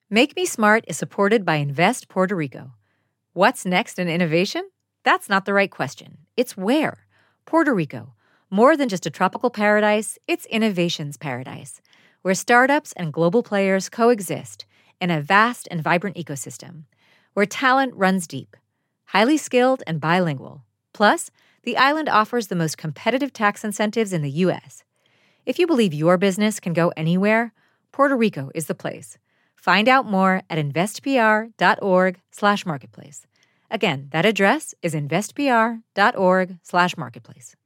Make Me Smart is supported by Invest Puerto Rico. What's next in innovation? That's not the right question. It's where. Puerto Rico. More than just a tropical paradise, it's innovation's paradise, where startups and global players coexist in a vast and vibrant ecosystem, where talent runs deep, highly skilled and bilingual. Plus, the island offers the most competitive tax incentives in the U.S. If you believe your business can go anywhere, Puerto Rico is the place. Find out more at investpr.org/marketplace. Again, that address is investpr.org/marketplace.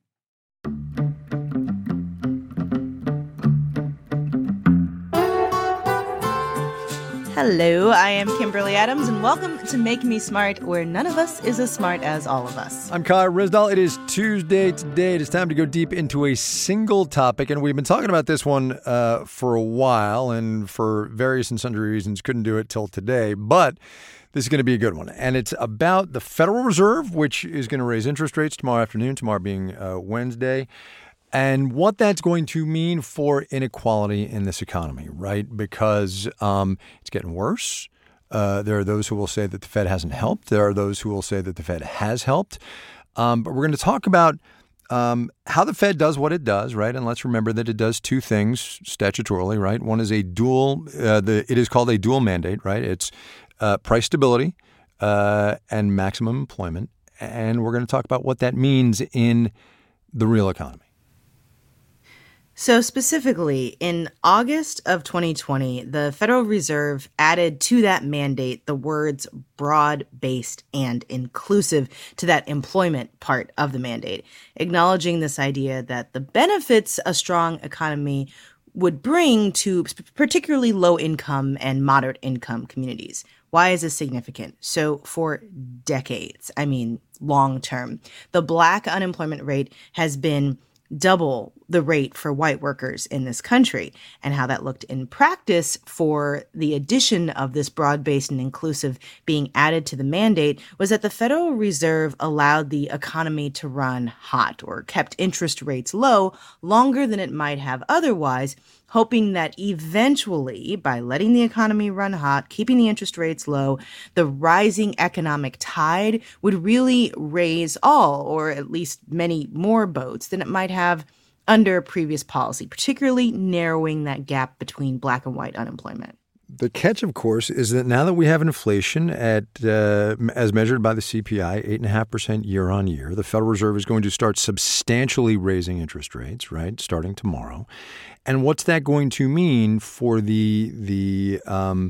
Hello, I am Kimberly Adams, and welcome to Make Me Smart, where none of us is as smart as all of us. I'm Kyle Rizdal. It is Tuesday today. It is time to go deep into a single topic, and we've been talking about this one for a while, and for various and sundry reasons couldn't do it till today, but this is going to be a good one. And it's about the Federal Reserve, which is going to raise interest rates tomorrow afternoon, tomorrow being Wednesday, and what that's going to mean for inequality in this economy, right? Because it's getting worse. There are those who will say that the Fed hasn't helped. There are those who will say that the Fed has helped. But we're going to talk about how the Fed does what it does, right? And let's remember that it does two things statutorily, right? One is a dual, it is called a dual mandate, right? It's price stability and maximum employment. And we're going to talk about what that means in the real economy. So specifically, in August of 2020, the Federal Reserve added to that mandate the words broad-based and inclusive to that employment part of the mandate, acknowledging this idea that the benefits a strong economy would bring to particularly low-income and moderate-income communities. Why is this significant? So for decades, long-term, the Black unemployment rate has been double the rate for white workers in this country. And how that looked in practice for the addition of this broad-based and inclusive being added to the mandate was that the Federal Reserve allowed the economy to run hot, or kept interest rates low longer than it might have otherwise, hoping that eventually, by letting the economy run hot, keeping the interest rates low, the rising economic tide would really raise all, or at least many more boats than it might have under previous policy, particularly narrowing that gap between Black and white unemployment. The catch, of course, is that now that we have inflation at, as measured by the CPI, 8.5% year on year, the Federal Reserve is going to start substantially raising interest rates, right, starting tomorrow. And what's that going to mean for the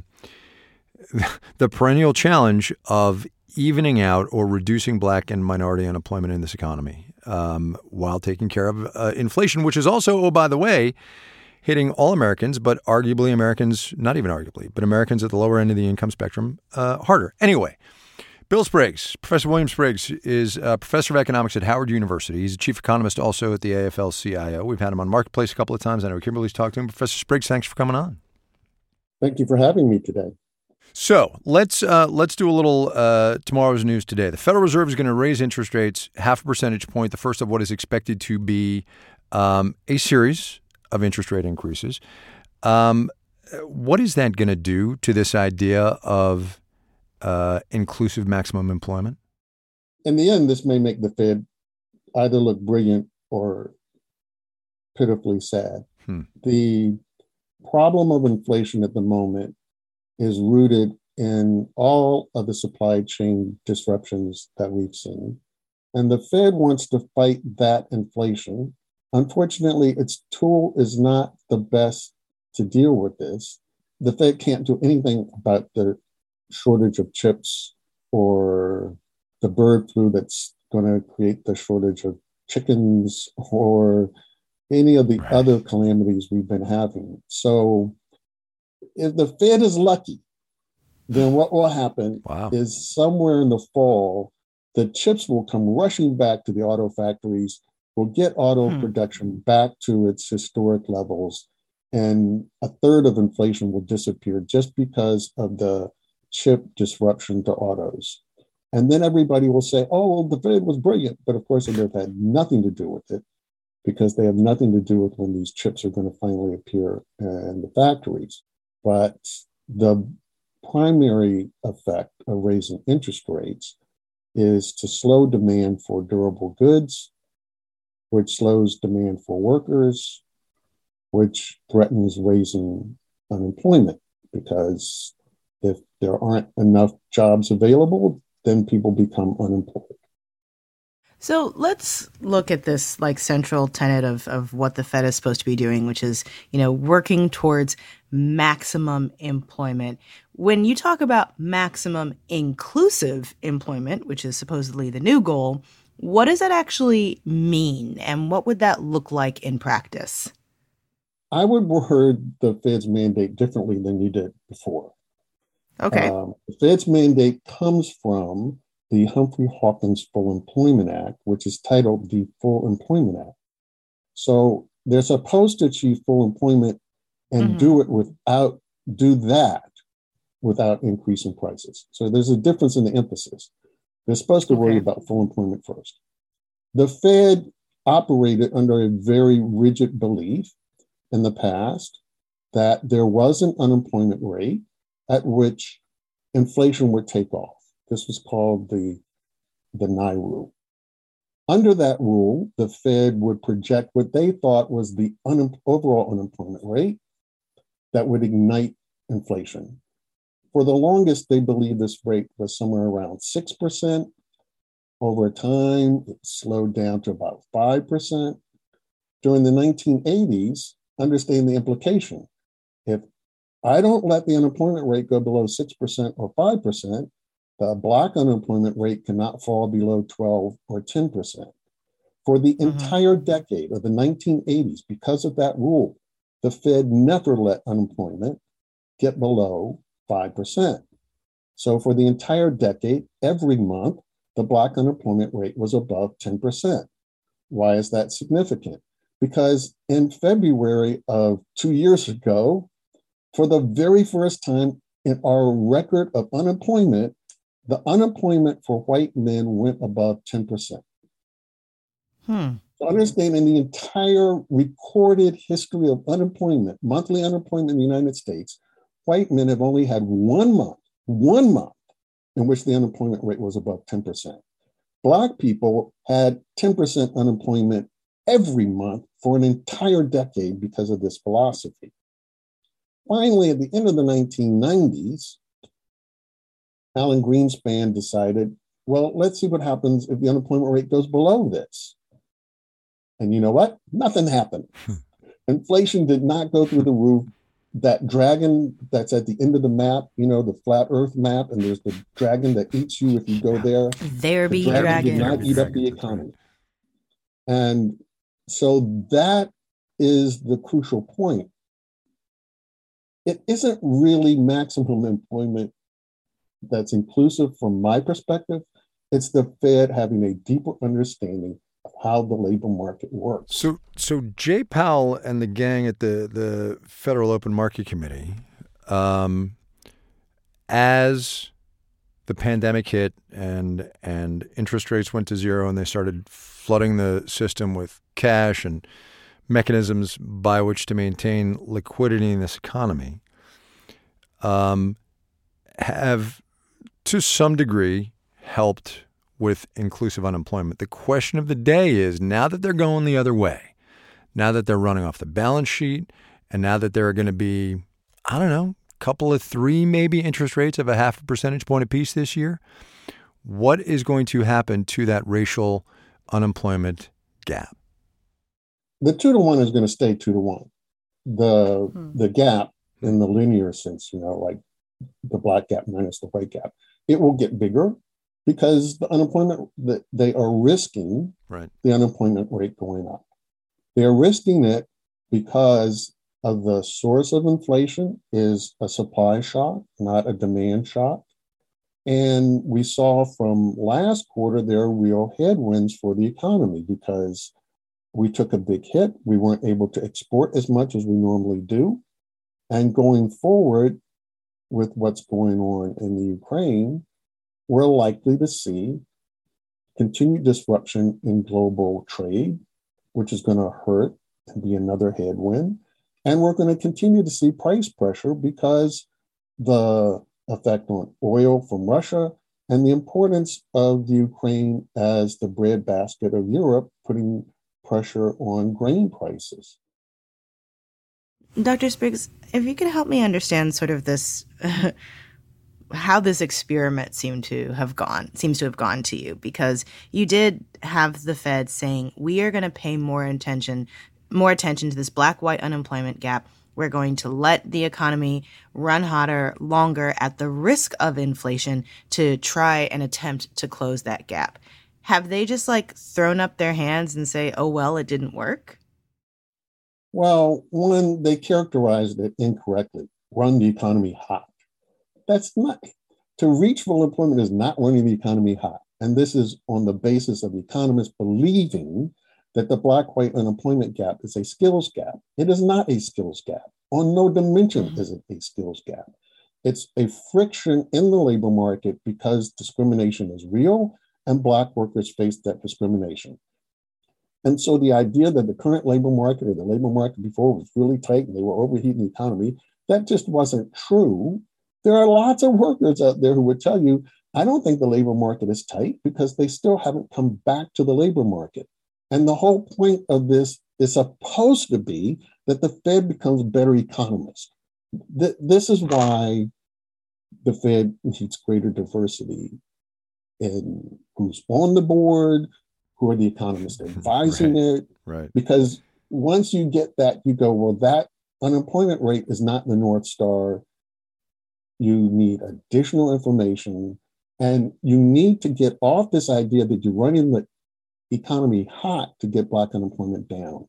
perennial challenge of evening out or reducing Black and minority unemployment in this economy while taking care of inflation, which is also, oh, by the way, hitting all Americans, but arguably Americans, not even arguably, but Americans at the lower end of the income spectrum harder. Anyway, Bill Spriggs, Professor William Spriggs, is a professor of economics at Howard University. He's a chief economist also at the AFL-CIO. We've had him on Marketplace a couple of times. I know Kimberly's talked to him. Professor Spriggs, thanks for coming on. Thank you for having me today. So let's do a little tomorrow's news today. The Federal Reserve is going to raise interest rates 0.5 percentage point, the first of what is expected to be a series of interest rate increases. What is that going to do to this idea of inclusive maximum employment? In the end, this may make the Fed either look brilliant or pitifully sad. The problem of inflation at the moment is rooted in all of the supply chain disruptions that we've seen. And the Fed wants to fight that inflation. Unfortunately, its tool is not the best to deal with this. The Fed can't do anything about the shortage of chips or the bird flu that's going to create the shortage of chickens or any of the other calamities we've been having. So if the Fed is lucky, then what will happen is somewhere in the fall, the chips will come rushing back to the auto factories. We'll get auto production back to its historic levels, and a third of inflation will disappear just because of the chip disruption to autos. And then everybody will say, oh, well, the Fed was brilliant. But of course, it would have had nothing to do with it, because they have nothing to do with when these chips are going to finally appear in the factories. But the primary effect of raising interest rates is to slow demand for durable goods, which slows demand for workers, which threatens raising unemployment, because if there aren't enough jobs available, then people become unemployed. So let's look at this like central tenet of what the Fed is supposed to be doing, which is, working towards maximum employment. When you talk about maximum inclusive employment, which is supposedly the new goal, what does that actually mean? And what would that look like in practice? I would word the Fed's mandate differently than you did before. Okay. The Fed's mandate comes from the Humphrey-Hawkins Full Employment Act, which is titled the Full Employment Act. So they're supposed to achieve full employment and do that without increasing prices. So there's a difference in the emphasis. They're supposed to worry about full employment first. The Fed operated under a very rigid belief in the past that there was an unemployment rate at which inflation would take off. This was called the Nye rule. Under that rule, the Fed would project what they thought was the overall unemployment rate that would ignite inflation. For the longest, they believed this rate was somewhere around 6%. Over time, it slowed down to about 5%. During the 1980s, understand the implication. If I don't let the unemployment rate go below 6% or 5%, the Black unemployment rate cannot fall below 12 or 10%. For the entire decade of the 1980s, because of that rule, the Fed never let unemployment get below 5%. So for the entire decade, every month, the Black unemployment rate was above 10%. Why is that significant? Because in February of 2 years ago, for the very first time in our record of unemployment, the unemployment for white men went above 10%. So understand, in the entire recorded history of unemployment, monthly unemployment in the United States, white men have only had one month in which the unemployment rate was above 10%. Black people had 10% unemployment every month for an entire decade because of this philosophy. Finally, at the end of the 1990s, Alan Greenspan decided, well, let's see what happens if the unemployment rate goes below this. And you know what? Nothing happened. Inflation did not go through the roof. That dragon that's at the end of the map, the flat earth map, and there's the dragon that eats you if you go there. There be dragon. Did not eat up the economy. And so that is the crucial point. It isn't really maximum employment that's inclusive from my perspective. It's the Fed having a deeper understanding of how the labor market works. So Jay Powell and the gang at the Federal Open Market Committee, as the pandemic hit and interest rates went to zero and they started flooding the system with cash and mechanisms by which to maintain liquidity in this economy, have to some degree helped with inclusive unemployment. The question of the day is, now that they're going the other way, now that they're running off the balance sheet, and now that there are going to be, a couple of 3 maybe interest rates of a 0.5 percentage point apiece this year, what is going to happen to that racial unemployment gap? The 2-to-1 is going to stay 2-to-1. The gap in the linear sense, like the Black gap minus the white gap, it will get bigger because the unemployment that they are risking, the unemployment rate going up. They are risking it because of the source of inflation is a supply shock, not a demand shock. And we saw from last quarter, there are real headwinds for the economy because we took a big hit. We weren't able to export as much as we normally do. And going forward with what's going on in the Ukraine, we're likely to see continued disruption in global trade, which is going to hurt and be another headwind. And we're going to continue to see price pressure because the effect on oil from Russia, and the importance of the Ukraine as the breadbasket of Europe, putting pressure on grain prices. Dr. Spriggs, if you could help me understand sort of this, how this experiment seems to have gone to you, because you did have the Fed saying, we are going to pay more attention to this black-white unemployment gap. We're going to let the economy run hotter longer at the risk of inflation to try and attempt to close that gap. Have they just thrown up their hands and say, oh, well, it didn't work? Well, one, they characterized it incorrectly, run the economy hot. That's not, to reach full employment is not running the economy hot. And this is on the basis of economists believing that the black-white unemployment gap is a skills gap. It is not a skills gap. On no dimension is it a skills gap. It's a friction in the labor market because discrimination is real and Black workers face that discrimination. And so the idea that the current labor market or the labor market before was really tight and they were overheating the economy, that just wasn't true. There are lots of workers out there who would tell you, I don't think the labor market is tight because they still haven't come back to the labor market. And the whole point of this is supposed to be that the Fed becomes better economists. This is why the Fed needs greater diversity in who's on the board, who are the economists advising it. Right. Because once you get that, you go, well, that unemployment rate is not the North Star. You need additional information, and you need to get off this idea that you're running the economy hot to get Black unemployment down.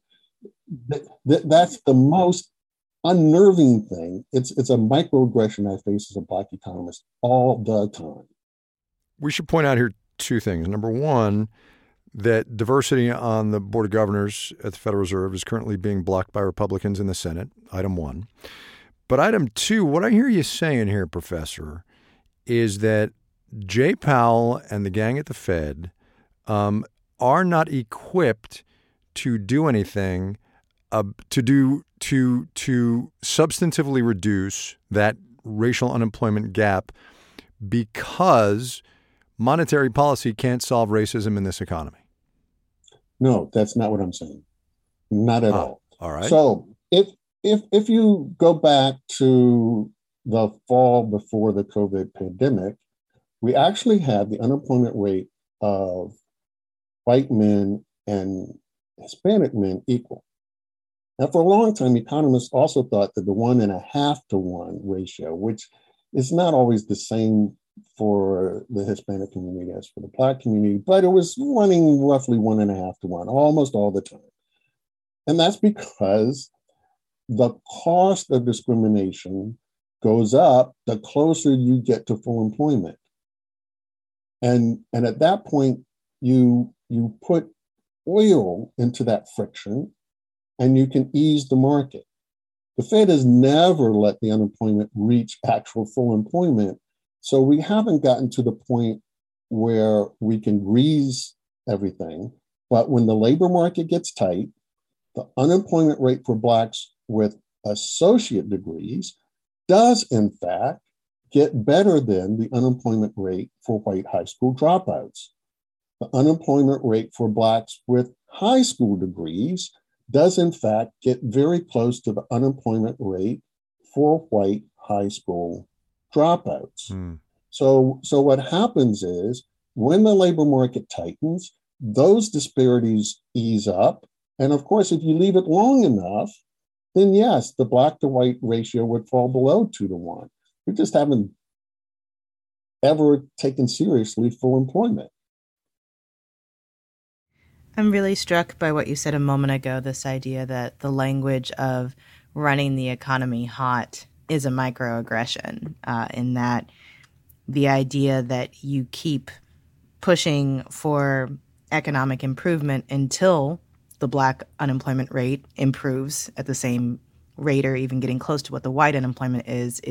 That's the most unnerving thing. It's a microaggression I face as a Black economist all the time. We should point out here two things. Number one, that diversity on the Board of Governors at the Federal Reserve is currently being blocked by Republicans in the Senate, item one. But item two, what I hear you saying here, Professor, is that Jay Powell and the gang at the Fed are not equipped to do anything to substantively reduce that racial unemployment gap because monetary policy can't solve racism in this economy. No, that's not what I'm saying. Not at all. All right. So if you go back to the fall before the COVID pandemic, we actually had the unemployment rate of white men and Hispanic men equal. Now, for a long time, economists also thought that the 1.5 to 1 ratio, which is not always the same for the Hispanic community as for the Black community, but it was running roughly 1.5 to 1 almost all the time. And that's because the cost of discrimination goes up the closer you get to full employment. And at that point, you put oil into that friction and you can ease the market. The Fed has never let the unemployment reach actual full employment. So we haven't gotten to the point where we can grease everything. But when the labor market gets tight, the unemployment rate for Blacks with associate degrees does, in fact, get better than the unemployment rate for white high school dropouts. The unemployment rate for Blacks with high school degrees does, in fact, get very close to the unemployment rate for white high school dropouts. So what happens is when the labor market tightens, those disparities ease up. And of course, if you leave it long enough, then yes, the Black to white ratio would fall below 2 to 1. We just haven't ever taken seriously full employment. I'm really struck by what you said a moment ago, this idea that the language of running the economy hot is a microaggression, in that the idea that you keep pushing for economic improvement until the Black unemployment rate improves at the same rate or even getting close to what the white unemployment is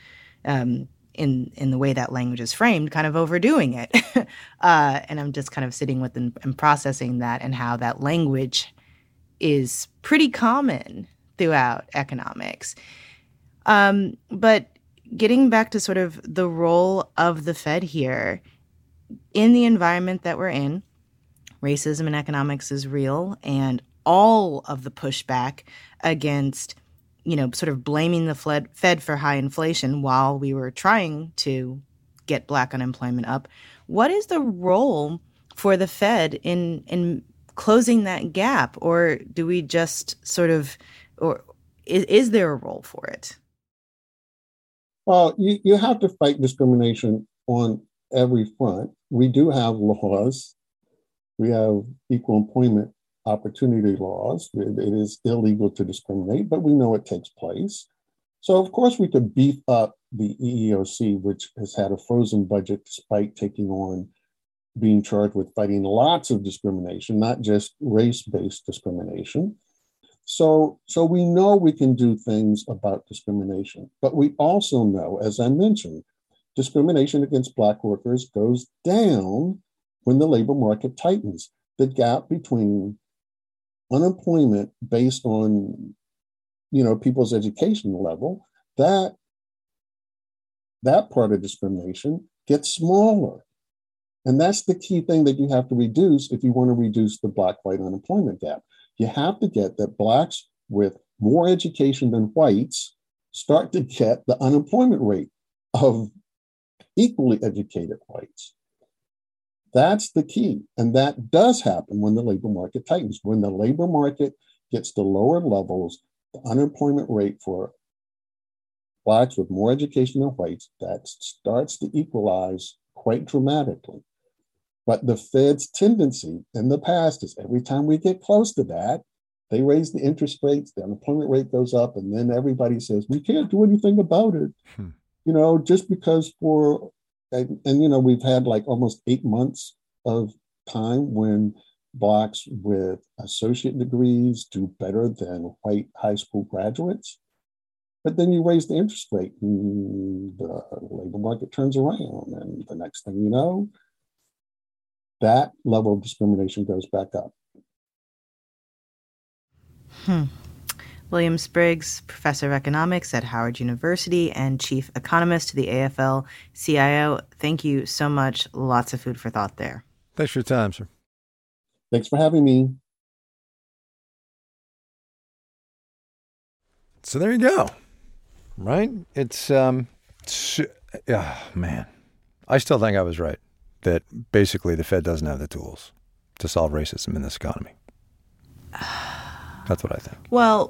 in the way that language is framed, kind of overdoing it. And I'm just kind of sitting with and processing that and how that language is pretty common throughout economics. But getting back to sort of the role of the Fed here, in the environment that we're in, racism in economics is real, and all of the pushback against, sort of blaming the Fed for high inflation while we were trying to get Black unemployment up. What is the role for the Fed in closing that gap? Or do we just sort of, or is there a role for it? Well, you have to fight discrimination on every front. We do have laws. We have equal employment opportunity laws. It is illegal to discriminate, but we know it takes place. So, of course, we could beef up the EEOC, which has had a frozen budget despite being charged with fighting lots of discrimination, not just race-based discrimination. So we know we can do things about discrimination, but we also know, as I mentioned, discrimination against Black workers goes down when the labor market tightens. The gap between unemployment based on, people's education level, that part of discrimination gets smaller. And that's the key thing that you have to reduce if you want to reduce the Black-white unemployment gap. You have to get that Blacks with more education than whites start to get the unemployment rate of equally educated whites. That's the key. And that does happen when the labor market tightens. When the labor market gets to lower levels, the unemployment rate for Blacks with more education than whites, that starts to equalize quite dramatically. But the Fed's tendency in the past is every time we get close to that, they raise the interest rates, the unemployment rate goes up, and then everybody says, we can't do anything about it. Just because we've had like almost 8 months of time when Blacks with associate degrees do better than white high school graduates. But then you raise the interest rate and the labor market turns around. And the next thing you know, that level of discrimination goes back up. William Spriggs, professor of economics at Howard University and chief economist to the AFL-CIO. Thank you so much. Lots of food for thought there. Thanks for your time, sir. Thanks for having me. So there you go. Right? It's, man, I still think I was right that basically the Fed doesn't have the tools to solve racism in this economy. That's what I think. Well,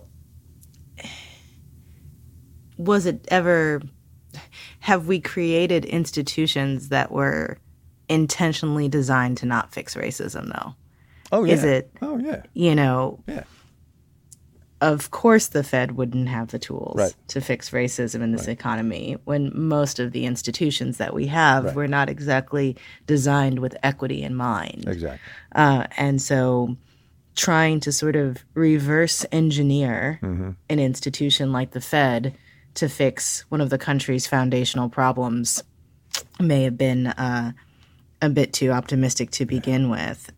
was it ever, have we created institutions that were intentionally designed to not fix racism, though? Oh, yeah. Is it, yeah. Of course the Fed wouldn't have the tools to fix racism in this economy when most of the institutions that we have were not exactly designed with equity in mind. Exactly. And so trying to sort of reverse engineer an institution like the Fed to fix one of the country's foundational problems may have been a bit too optimistic to begin with.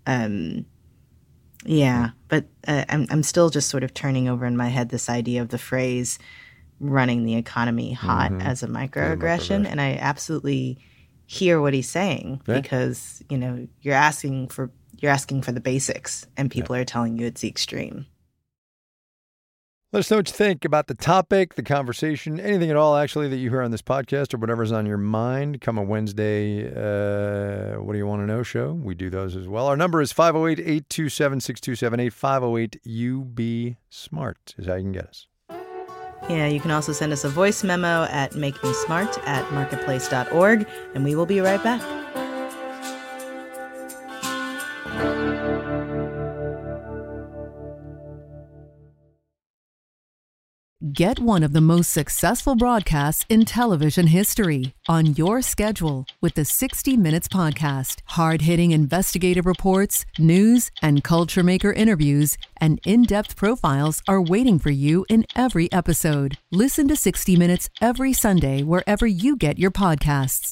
But I'm still just sort of turning over in my head this idea of the phrase running the economy hot as a microaggression. And I absolutely hear what he's saying because, you're asking for the basics and people are telling you it's the extreme. Let us know what you think about the topic, the conversation, anything at all, actually, that you hear on this podcast or whatever's on your mind. Come a Wednesday, What Do You Want to Know show. We do those as well. Our number is 508-827-6278. 508-UB-SMART is how you can get us. Yeah, you can also send us a voice memo at makemesmart@marketplace.org, and we will be right back. Get one of the most successful broadcasts in television history on your schedule with the 60 Minutes Podcast. Hard-hitting investigative reports, news, and culture maker interviews, and in-depth profiles are waiting for you in every episode. Listen to 60 Minutes every Sunday wherever you get your podcasts.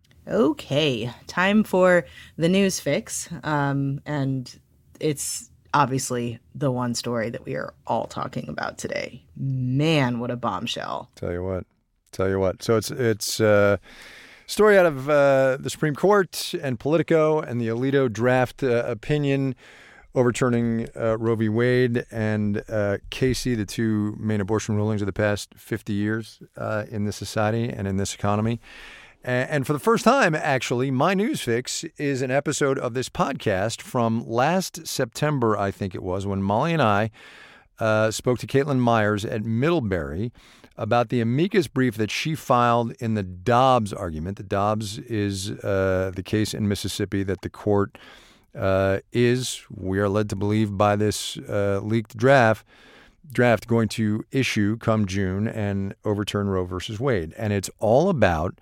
Okay, time for the news fix. And it's obviously the one story that we are all talking about today. Man, what a bombshell. Tell you what. So it's a story out of the Supreme Court and Politico and the Alito draft opinion overturning Roe v. Wade and Casey, the two main abortion rulings of the past 50 years in this society and in this economy. And for the first time, actually, my News Fix is an episode of this podcast from last September, I think it was, when Molly and I spoke to Caitlin Myers at Middlebury about the amicus brief that she filed in the Dobbs argument. The Dobbs is the case in Mississippi that the court is, we are led to believe by this leaked draft, going to issue come June and overturn Roe versus Wade. And it's all about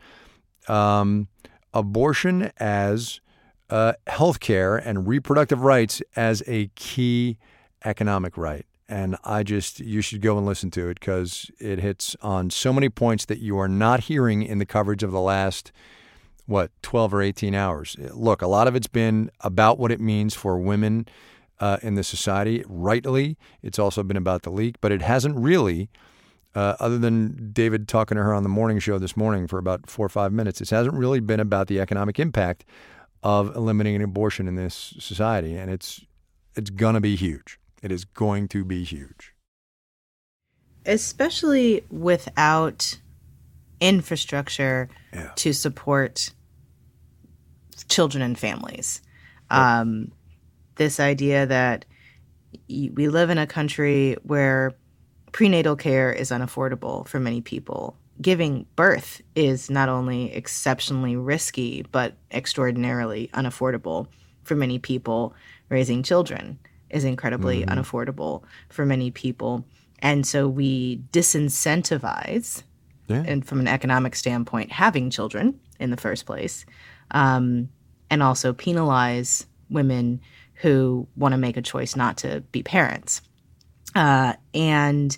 abortion as health care and reproductive rights as a key economic right. And you should go and listen to it because it hits on so many points that you are not hearing in the coverage of the last, 12 or 18 hours. Look, a lot of it's been about what it means for women in the society. Rightly, it's also been about the leak, but it hasn't really, other than David talking to her on the morning show this morning for about 4 or 5 minutes, it hasn't really been about the economic impact of eliminating abortion in this society. And it's going to be huge. It is going to be huge. Especially without infrastructure to support children and families. Yep. This idea that we live in a country where prenatal care is unaffordable for many people. Giving birth is not only exceptionally risky, but extraordinarily unaffordable for many people. Raising children is incredibly unaffordable for many people. And so we disincentivize, and from an economic standpoint, having children in the first place, and also penalize women who want to make a choice not to be parents. And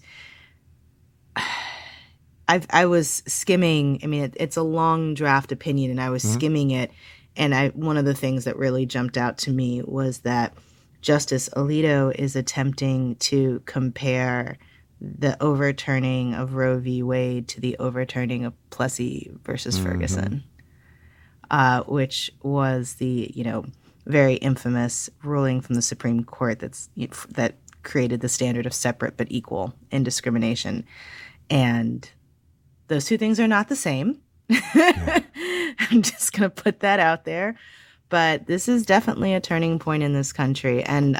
I was skimming, it's a long draft opinion, and I was skimming it, and one of the things that really jumped out to me was that Justice Alito is attempting to compare the overturning of Roe v. Wade to the overturning of Plessy versus Ferguson, which was the very infamous ruling from the Supreme Court that created the standard of separate but equal in discrimination. And those two things are not the same. I'm just going to put that out there. But this is definitely a turning point in this country. And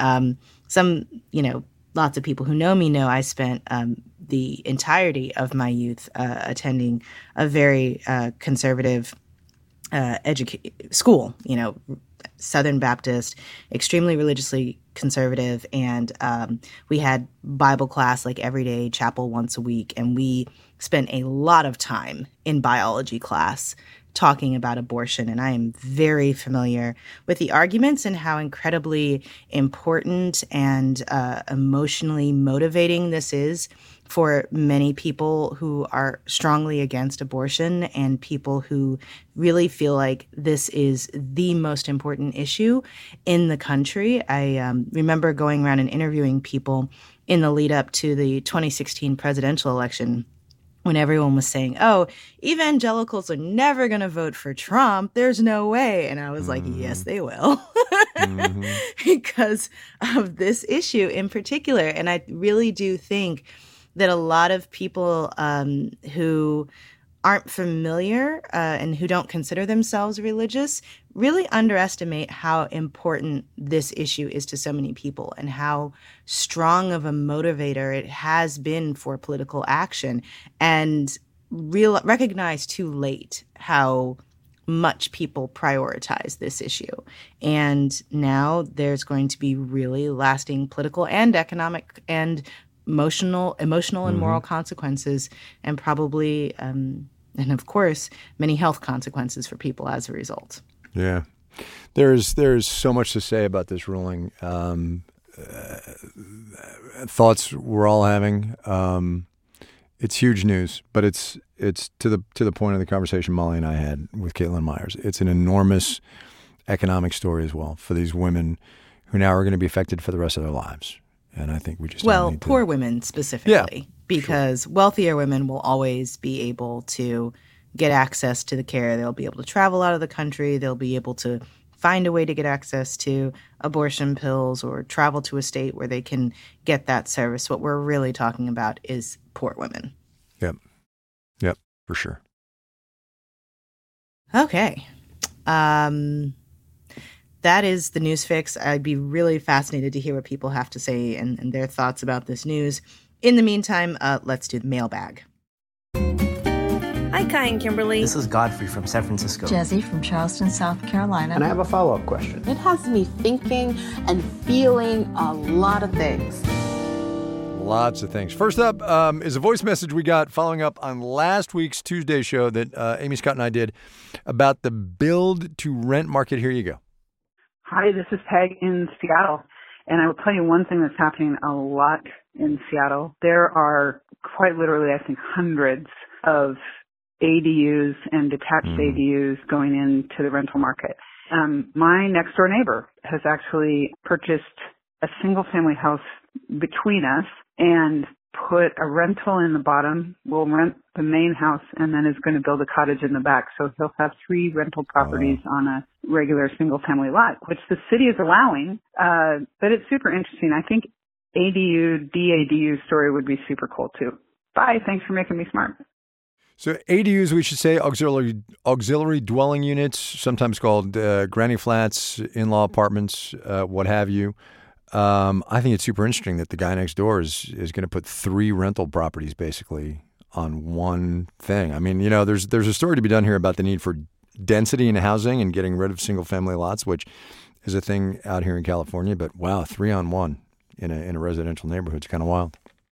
lots of people who know me know I spent the entirety of my youth attending a very conservative school, Southern Baptist, extremely religiously conservative. And we had Bible class like every day, chapel once a week. And we spent a lot of time in biology class talking about abortion. And I am very familiar with the arguments and how incredibly important and emotionally motivating this is for many people who are strongly against abortion and people who really feel like this is the most important issue in the country. I remember going around and interviewing people in the lead up to the 2016 presidential election when everyone was saying, oh, evangelicals are never going to vote for Trump. There's no way. And I was like, yes, they will. Because of this issue in particular. And I really do think that a lot of people who aren't familiar and who don't consider themselves religious really underestimate how important this issue is to so many people and how strong of a motivator it has been for political action, and recognize too late how much people prioritize this issue. And now there's going to be really lasting political and economic and emotional and moral consequences, and probably, and of course, many health consequences for people as a result. Yeah. There's so much to say about this ruling. Thoughts we're all having. It's huge news, but it's to the point of the conversation Molly and I had with Caitlin Myers. It's an enormous economic story as well for these women who now are going to be affected for the rest of their lives. And I think we just poor women specifically, because wealthier women will always be able to get access to the care. They'll be able to travel out of the country. They'll be able to find a way to get access to abortion pills or travel to a state where they can get that service. What we're really talking about is poor women. Yep, for sure. Okay. That is the news fix. I'd be really fascinated to hear what people have to say and their thoughts about this news. In the meantime, let's do the mailbag. Hi, Kai and Kimberly. This is Godfrey from San Francisco. Jesse from Charleston, South Carolina. And I have a follow-up question. It has me thinking and feeling a lot of things. Lots of things. First up is a voice message we got following up on last week's Tuesday show that Amy Scott and I did about the build-to-rent market. Here you go. Hi, this is Peg in Seattle. And I will tell you one thing that's happening a lot in Seattle. There are quite literally, I think, hundreds of ADUs and detached ADUs going into the rental market. My next door neighbor has actually purchased a single family house between us and put a rental in the bottom, will rent the main house, and then is going to build a cottage in the back. So he'll have 3 rental properties on a regular single-family lot, which the city is allowing. But it's super interesting. I think DADU story would be super cool, too. Bye. Thanks for making me smart. So ADUs, we should say, auxiliary dwelling units, sometimes called granny flats, in-law apartments, what have you. I think it's super interesting that the guy next door is going to put 3 rental properties basically on one thing. I mean, there's a story to be done here about the need for density in housing and getting rid of single family lots, which is a thing out here in California. But wow, 3 on 1 in a residential neighborhood is kind of wild.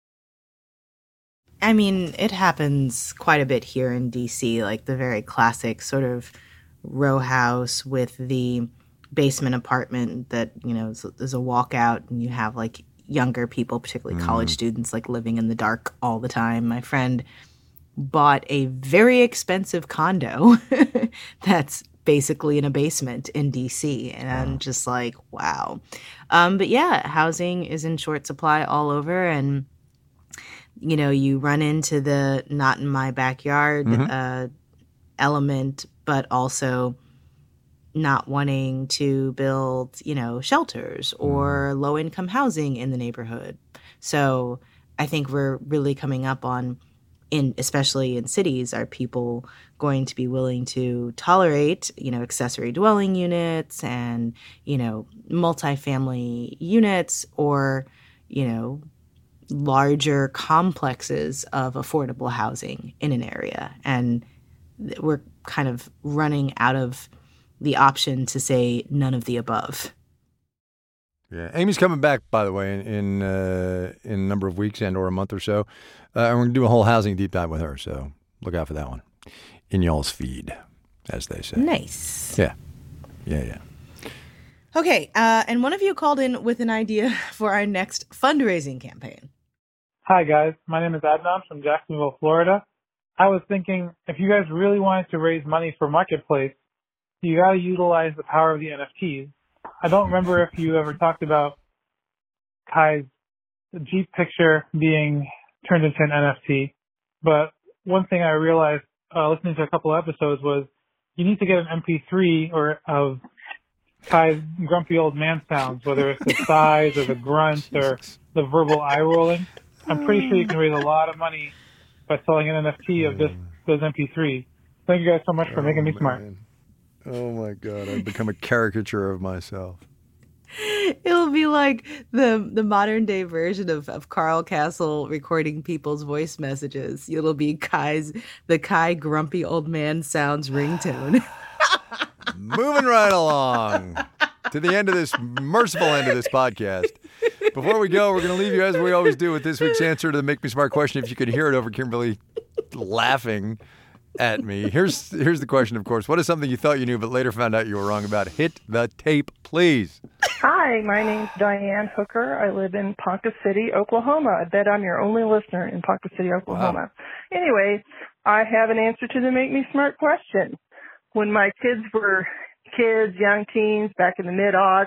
I mean, it happens quite a bit here in DC, like the very classic sort of row house with the basement apartment that, there's a walkout and you have like younger people, particularly college students, like living in the dark all the time. My friend bought a very expensive condo that's basically in a basement in DC. And I'm just like, wow. But yeah, housing is in short supply all over. And, you run into the not in my backyard element, but also not wanting to build, shelters or low-income housing in the neighborhood. So I think we're really coming up on, especially in cities, are people going to be willing to tolerate, accessory dwelling units and, multifamily units or, larger complexes of affordable housing in an area. And we're kind of running out of the option to say none of the above. Yeah, Amy's coming back, by the way, in a number of weeks and or a month or so. And we're going to do a whole housing deep dive with her, so look out for that one in y'all's feed, as they say. Nice. Yeah. Okay, and one of you called in with an idea for our next fundraising campaign. Hi, guys. My name is Adnan from Jacksonville, Florida. I was thinking, if you guys really wanted to raise money for Marketplace, you got to utilize the power of the NFTs. I don't remember if you ever talked about Kai's Jeep picture being turned into an NFT, but one thing I realized listening to a couple of episodes was you need to get an MP3 of Kai's grumpy old man sounds, whether it's the sighs or the grunts or the verbal eye rolling. I'm pretty sure you can raise a lot of money by selling an NFT of those MP3s. Thank you guys so much for making me smart. Oh my God, I've become a caricature of myself. It'll be like the modern day version of Carl Castle recording people's voice messages. It'll be the Kai grumpy old man sounds ringtone. Moving right along to the end of this merciful end of this podcast. Before we go, we're going to leave you as we always do with this week's answer to the Make Me Smart question. If you could hear it over Kimberly laughing at me. Here's the question, of course. What is something you thought you knew but later found out you were wrong about? Hit the tape, please. Hi, my name's Diane Hooker. I live in Ponca City, Oklahoma. I bet I'm your only listener in Ponca City, Oklahoma. Wow. Anyway, I have an answer to the Make Me Smart question. When my kids were young teens, back in the mid-aughts,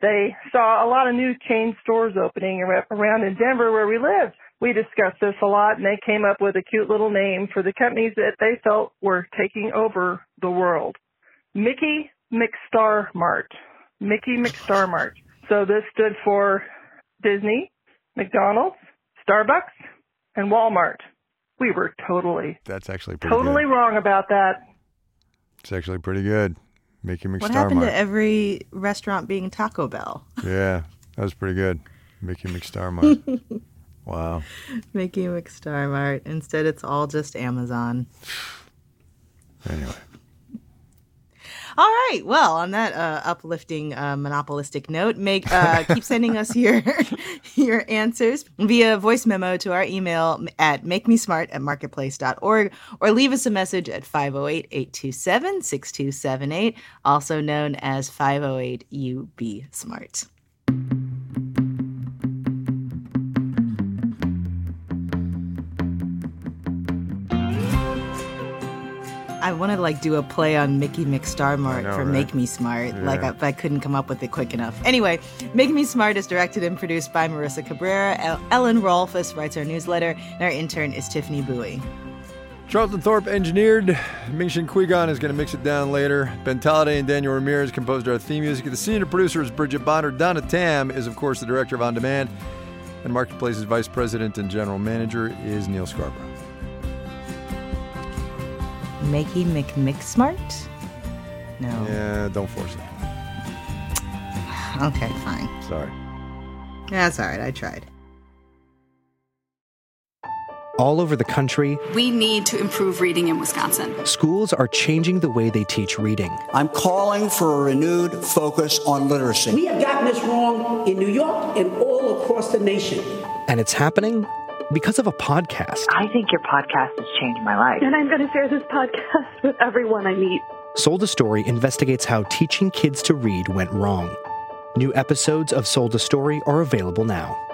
They saw a lot of new chain stores opening around in Denver where we lived. We discussed this a lot, and they came up with a cute little name for the companies that they felt were taking over the world. Mickey McStar Mart. Mickey McStar Mart. So this stood for Disney, McDonald's, Starbucks, and Walmart. We were That's actually pretty totally good. Wrong about that. It's actually pretty good. Mickey McStar What happened Mart. to every restaurant being Taco Bell? Yeah, that was pretty good. Mickey McStar Mart. Wow. Mickey McStar Mart. Instead, it's all just Amazon. Anyway. All right. Well, on that uplifting monopolistic note, keep sending us your answers via voice memo to our email at makemesmart@marketplace.org, or leave us a message at 508-827-6278, also known as 508-UB-SMART. I want to do a play on Mickey McStar Mart for right? Make Me Smart. Yeah. I couldn't come up with it quick enough. Anyway, Make Me Smart is directed and produced by Marissa Cabrera. Ellen Rolfus writes our newsletter, and our intern is Tiffany Bowie. Charlton Thorpe engineered. Ming-Shin Qui-Gon is going to mix it down later. Ben Talladay and Daniel Ramirez composed our theme music. The senior producer is Bridget Bonner. Donna Tam is, of course, the director of On Demand. And Marketplace's vice president and general manager is Neil Scarborough. Makey McSmart? No. Yeah, don't force it. Okay, fine. Sorry. That's all right. I tried. All over the country, we need to improve reading in Wisconsin. Schools are changing the way they teach reading. I'm calling for a renewed focus on literacy. We have gotten this wrong in New York and all across the nation. And it's happening because of a podcast. I think your podcast has changed my life. And I'm going to share this podcast with everyone I meet. Sold a Story investigates how teaching kids to read went wrong. New episodes of Sold a Story are available now.